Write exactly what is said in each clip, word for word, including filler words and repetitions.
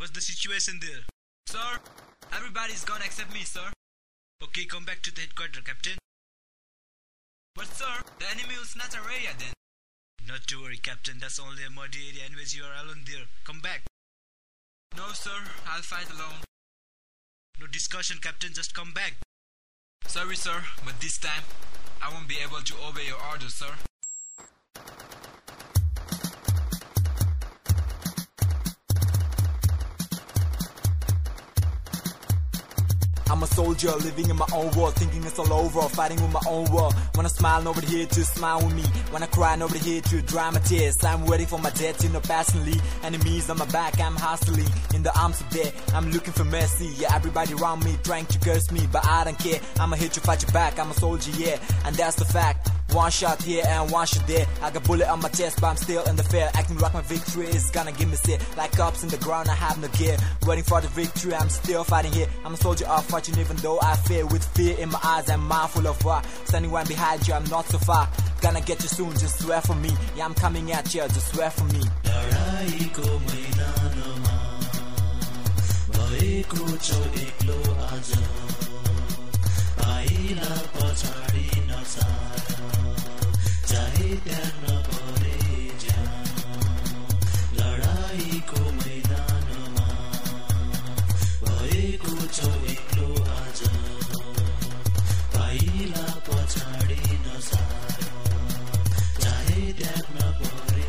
What's the situation there? Sir, everybody's gone except me, sir. Okay, come back to the headquarters, Captain. But sir, the enemy will snatch our area then. Not to worry, Captain. That's only a muddy area. Anyways, you are alone there. Come back. No, sir. I'll fight alone. No discussion, Captain. Just come back. Sorry, sir, but this time, I won't be able to obey your orders, sir. I'm a soldier living in my own world, thinking it's all over, fighting with my own world. When I smile, nobody here to smile with me. When I cry, nobody here to dry my tears. I'm waiting for my death, you know, passionately. Enemies on my back, I'm hastily in the arms of death. I'm looking for mercy, yeah, everybody around me trying to curse me, but I don't care. I'ma hit you, fight you back, I'm a soldier, yeah, and that's the fact. One shot here and one shot there. I got bullet on my chest, but I'm still in the fair. Acting like my victory is gonna give me sit. Like cops in the ground, I have no gear. Waiting for the victory, I'm still fighting here. I'm a soldier of fortune, even though I fear. With fear in my eyes, I'm mindful of war. Standing right behind you, I'm not so far. Gonna get you soon, just swear for me. Yeah, I'm coming at you, just swear for me. लडाईको मैदानमा भएको छौ एक्लो आज पाइला पछाडी नसार चाहे त्यहाँ नपरे ज्यान लडाईको मैदानमा भएको छौ एक्लो आज पाइला पछाडी नसार चाहे त्यहाँ नपरे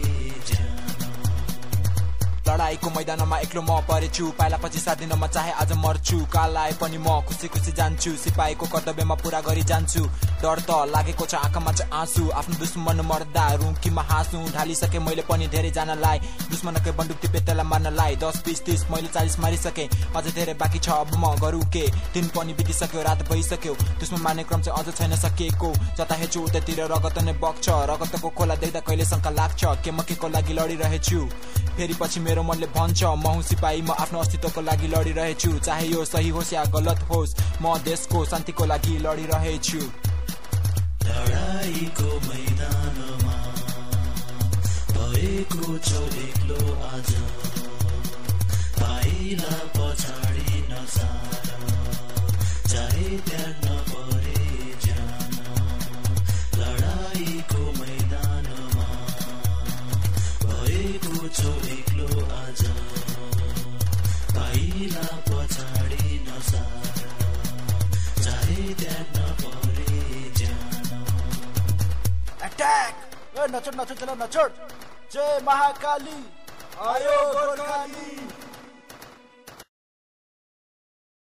लडाईको मैदानमा एक्लो म परेछु पाइला पछि सात दिनमा चाहे आज मर्छु काल आए पनि म खुसी खुसी जान्छु सिपाहीको कर्तव्यमा पुरा गरी जान्छु डर त लागेको छ आँखामा चाहिँ आँसु आफ्नो दुश्मन मर्दा रुम्कीमा हाँसु ढालिसके मैले पनि धेरै जनालाई दुश्मनकै बन्दुक टिपे त्यसलाई मार्नलाई दस बीस तीस मैले चालीस मारिसके अझ धेरै बाँकी छ अब म गरौँ के दिन पनि बितिसक्यो रात भइसक्यो दुश्मन मार्ने क्रम चाहिँ अझ छैन सकिएको जता हेर्छु उतातिर रगत नै बग्छ रगतको खोला देख्दा कहिले शङ्का लाग्छ के म केको लागि लडिरहेछु फेरि पछि मेरो मनले भन्छ म हुँ सिपाही म आफ्नो अस्तित्वको लागि लडिरहेछु चाहे यो सही होस् या गलत होस् म देशको शान्तिको लागि लडिरहेछु लडाईको मैदानमा भएको छौ एक्लो आज पाइला पछाडी नसार चाहे त्यहाँ नपरे ज्यान लडाईको मैदानमा भएको छौ एक्लो आज पाइला पछाडी नसार चाहे त्यहाँ नपरे अटैक! ए नचोड़ नचोड़ चलो नचोड़ जय महाकाली आयो